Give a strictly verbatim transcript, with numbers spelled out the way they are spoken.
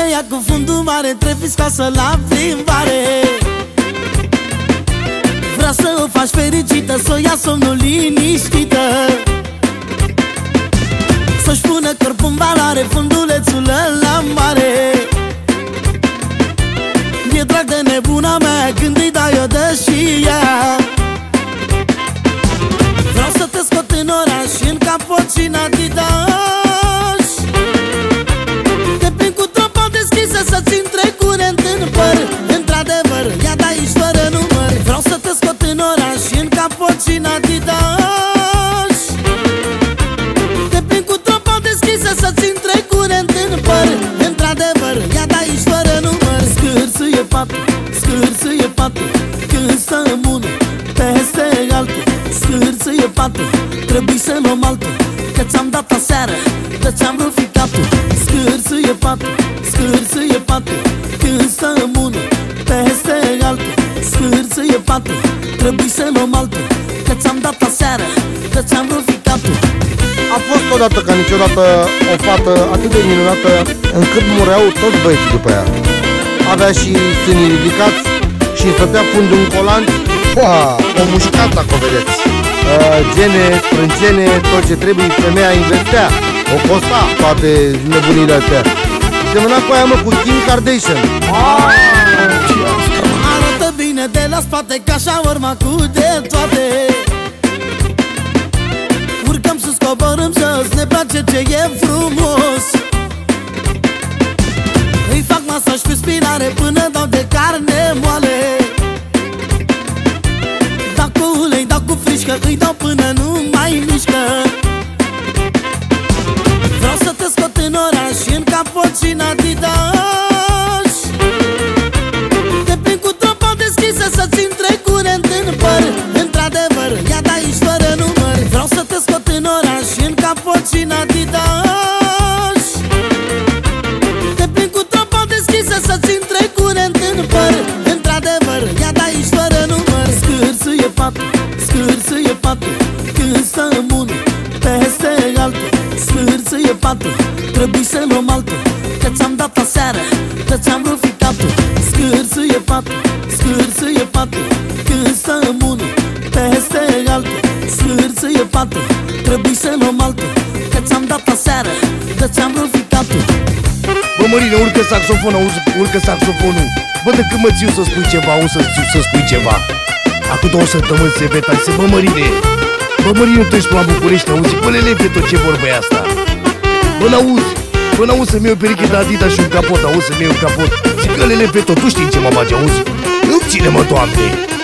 ia cu fundul mare, trebuie scoasă la plimbare. Vreau să o faci fericită, să o ia somnul liniștită, să-și pună corpul în valoare, fundulețul la mare. E drag de nebuna mea când îi dau eu de și ea. Vreau să te scot în oraș, în capot și în Adidas. Te prind cu tropa deschisă, să-ți intre curent în păr. Într-adevăr, ia de aici fără număr. Vreau să te scot în oraș, în capot și în Adidas. Te prind cu tropa deschisă, să-ți intre curent în păr. Într-adevăr, ia de aici fără număr. Scârțâie patul, scârțâie patul, când stăm unul peste altul. Scârțâie patul, trebuie să luăm altul, că ți-am dat aseară, că ți-am rufit capul. Scârțâie patul, scârțâie patul, când stăm unul peste altul. Scârțâie patul, trebuie să luăm altul, că ți-am dat aseară, că ți-am rufit capul. A fost odată ca niciodată o fată atât de minunată încât mureau toți băieții după ea. Avea și sânii ridicați și stătea fundul în colanți. Oa, o mușcat dacă o vedeți. uh, Gene, sprâncene, tot ce trebuie, femeia investea. O costa toate nebunile astea. Semăna cu aia, mă, cu Kim Kardashian. Arată bine de la spate, ca așa urma cu de toate. Urcăm sus, coborâm jos, ne place ce e frumos. Îi fac masaj pe spinare până dau de carne moale. Dau cu ulei, dau cu frișcă, îi dau până nu mai mișcă. Vreau să te scot în oraș, în capot și în Adidas. Te prind cu tropa deschisă, să-ți intre curent în păr. Într-adevăr, ia de aici fără număr. Vreau să te scot în oraș, în capot și în Adidas. Te prind cu tropa deschisă, să-ți intre curent în păr. Într-adevăr, ia de aici fără număr. Scârțâie patul, scârțâie patul, când stăm unul peste altul. Scârțâie patul, trebuie să luăm altul, că ți-am dat aseară, că ți-am rufit capul. Scârțâie patul, scârțâie patul, când stăm unul peste altul. Scârțâie patul, trebuie să luăm altul, că ți-am dat aseară, că ți-am rufit capul. Bă, Mărine, urcă saxofonul, urcă saxofonul. Bă, de când mă țiu să spui ceva, o să țiu să spui ceva. Acum două săptămâni se vetase, bă, Mărine. Bă, Mărine, tu ești la București, auzi? Bă, lelefe tot ce vorba e asta. Bă, n-auzi? Bă, n-auzi să-mi iei o pereche de Adidas și un capot, auzi să-mi iei un capot. Zic că lelefe tot, tu știi ce mă bagi, auzi? Nu ține-mă, Doamne!